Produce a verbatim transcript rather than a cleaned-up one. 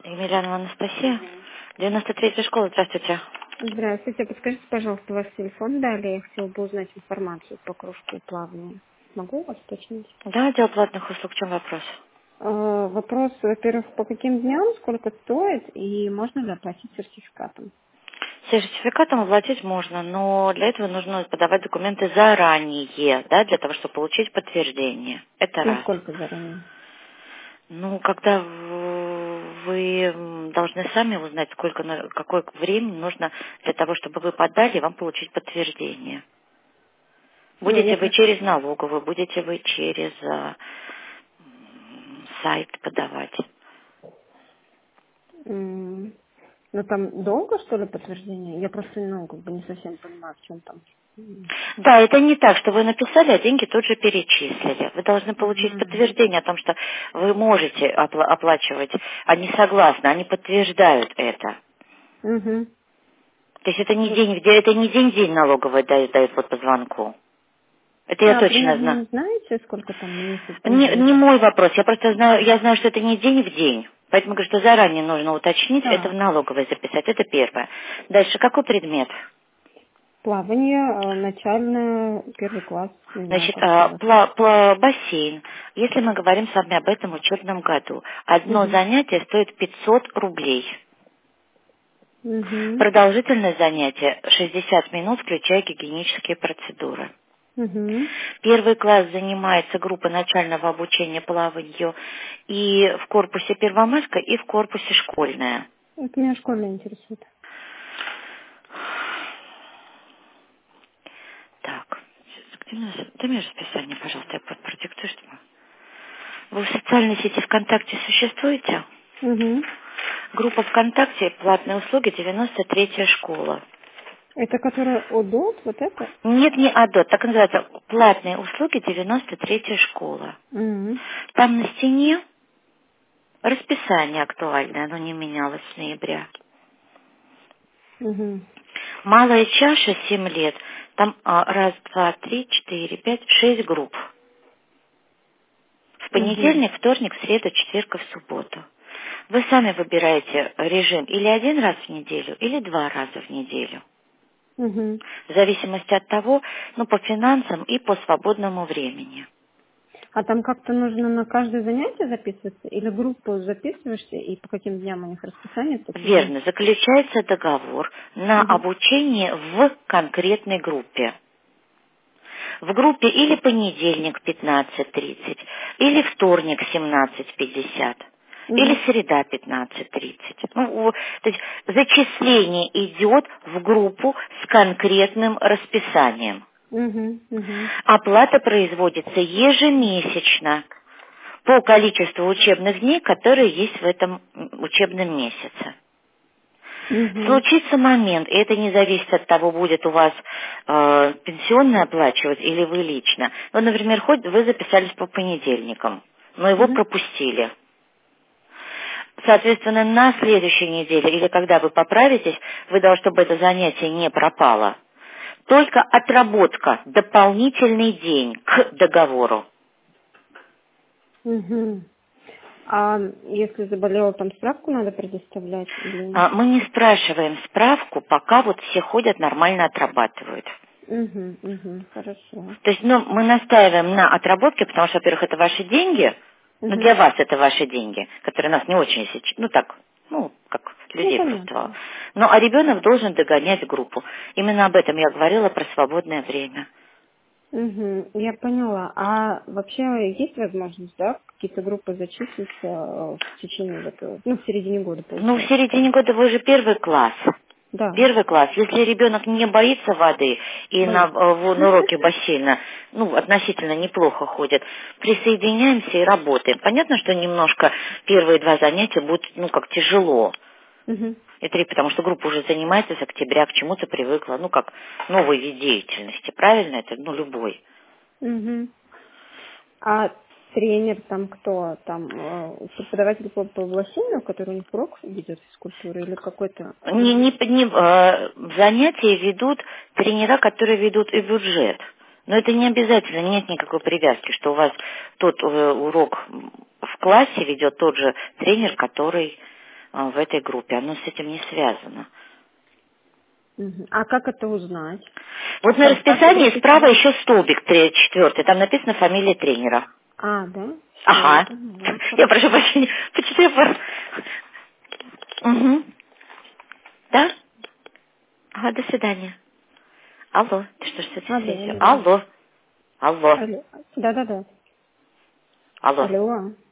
Емельянова Анастасия, девяносто третья школа, здравствуйте. Здравствуйте. Подскажите, пожалуйста, ваш телефон дали. Я хотела бы узнать информацию по кружку плавания. Могу вас уточнить? Да, отдел платных услуг, в чем вопрос? Э, Вопрос, во-первых, по каким дням, сколько стоит и можно ли оплатить сертификатом? Сертификатом оплатить можно, но для этого нужно подавать документы заранее, да, для того, чтобы получить подтверждение. Это раз. Насколько заранее? Ну, когда в- вы м, должны сами узнать, сколько, на- какое время нужно для того, чтобы вы подали и вам получить подтверждение. Ну, Будете вы если... через налоговую, будете вы через а, м, сайт подавать. м, Ну, там долго, что ли, подтверждение? Я просто, ну, как бы не совсем понимаю, в чем там. М, Да, это не так, что вы написали, а деньги тут же перечислили. Вы должны получить ага. подтверждение о том, что вы можете опла- оплачивать. Они согласны, они подтверждают это. Мгм. То есть это не Вот. день в день, это не день в день налоговая дает, дает вот по звонку. Это я А точно примерно знаю. не знаете, сколько там месяц Не, будет? не мой вопрос, я просто знаю, я знаю, что это не день в день. Поэтому говорю, что заранее нужно уточнить, это в Так. налоговой записать. Это первое. Дальше, какой предмет? Плавание, э, начальное, первый класс, не знаю, Значит, как у а, вас. пла- пла- бассейн. Если мы говорим с вами об этом учебном году, одно Угу. занятие стоит пятьсот рублей. Угу. Продолжительность занятия шестьдесят минут, включая гигиенические процедуры. Угу. Первый класс занимается группа начального обучения плаванию и в корпусе Первомайска, и в корпусе школьная. Это меня школьно интересует. Так, где у нас- дай мне расписание, пожалуйста, я под- продиктую, что вы в социальной сети ВКонтакте существуете? Угу. Группа ВКонтакте «Платные услуги», девяносто третья школа. Это которая ОДОТ, вот это? Нет, не АДОТ, так и называется «Платные услуги», девяносто третья школа. Угу. Там на стене расписание актуальное, оно не менялось с ноября. Угу. Малая чаша, семь лет, там а, раз, два, три, четыре, пять, шесть групп. В Угу. понедельник, вторник, среду, четверг и в субботу. Вы сами выбираете режим или один раз в неделю, или два раза в неделю. Угу. В зависимости от того, ну, по финансам и по свободному времени. А там как-то нужно на каждое занятие записываться? Или группу записываешься, и по каким дням у них расписание такие? Верно, заключается договор на Угу. обучение в конкретной группе. В группе или понедельник пятнадцать тридцать, или вторник семнадцать пятьдесят, или Угу. среда пятнадцать тридцать. Ну, о, то есть зачисление идет в группу с конкретным расписанием. Угу. Угу. Оплата производится ежемесячно по количеству учебных дней, которые есть в этом м, учебном месяце. Угу. Случится момент, и это не зависит от того, будет у вас э, пенсионное оплачивать или вы лично. Ну, например, хоть вы записались по понедельникам, но его Угу. пропустили. Соответственно, на следующей неделе или когда вы поправитесь, вы должны, чтобы это занятие не пропало. Только отработка, дополнительный день к договору. Угу. А если заболела, там справку надо предоставлять? Или... А, Мы не спрашиваем справку, пока вот все ходят, нормально отрабатывают. Угу. Угу. Хорошо. То есть, ну, мы настаиваем на отработке, потому что, во-первых, это ваши деньги, ну, Угу. для вас это ваши деньги, которые нас не очень, сеч- ну, так, ну, как Ну, людей просто. понятно. Ну, а ребенок должен догонять группу. Именно об этом я говорила, про свободное время. Угу, я поняла. А вообще есть возможность, да, какие-то группы зачислиться э, в течение вот, э, ну, в середине года, Ну, в получается, да? середине года вы же первый класс. Да, Первый класс. Если ребенок не боится воды и на, э, боится. в- на уроке бассейна, ну, относительно неплохо ходит, присоединяемся и работаем. Понятно, что немножко первые два занятия будут, ну, как тяжело. Угу, И три, потому что группа уже занимается с октября, к чему-то привыкла, ну, как новый вид деятельности. Правильно это? Ну, любой. угу. А тренер там кто? Там э, преподаватель по, по бассейну, который у них урок ведет физкультуры, или какой-то Не, другой? не, не, э, занятия ведут тренера, которые ведут и бюджет. Но это не обязательно, нет никакой привязки, что у вас тот э, урок в классе ведет тот же тренер, который а, в этой группе. Оно с этим не связано. Мгм. А как это узнать? Вот на расписании справа еще столбик четвертый. Там написано фамилия тренера. А, да? Всё, Ага. я поняла. Я Хорошо. прошу прощения. Почему я... Угу. Да? Ага, до свидания. Алло. Ты что ж с этой Алло, связью? алло. Алло. Алло. Алло. Да-да-да. Алло. Алло.